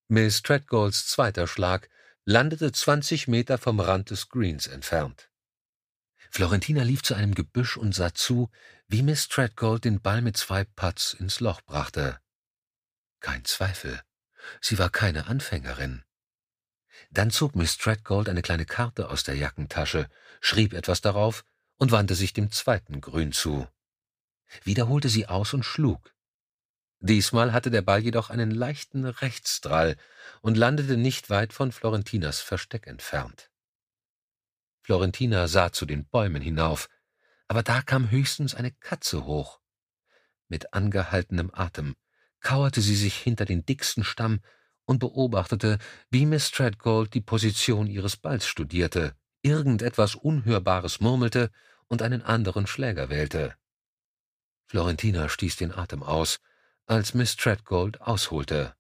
Miss Treadgolds zweiter Schlag landete 20 Meter vom Rand des Greens entfernt. Florentina lief zu einem Gebüsch und sah zu, wie Miss Treadgold den Ball mit 2 Putts ins Loch brachte. Kein Zweifel, sie war keine Anfängerin. Dann zog Miss Treadgold eine kleine Karte aus der Jackentasche, schrieb etwas darauf und wandte sich dem zweiten Grün zu. Wieder holte sie aus und schlug. Diesmal hatte der Ball jedoch einen leichten Rechtsdrall und landete nicht weit von Florentinas Versteck entfernt. Florentina sah zu den Bäumen hinauf, aber da kam höchstens eine Katze hoch. Mit angehaltenem Atem kauerte sie sich hinter den dicksten Stamm und beobachtete, wie Miss Treadgold die Position ihres Balls studierte, irgendetwas Unhörbares murmelte und einen anderen Schläger wählte. Florentina stieß den Atem aus, als Miss Treadgold ausholte.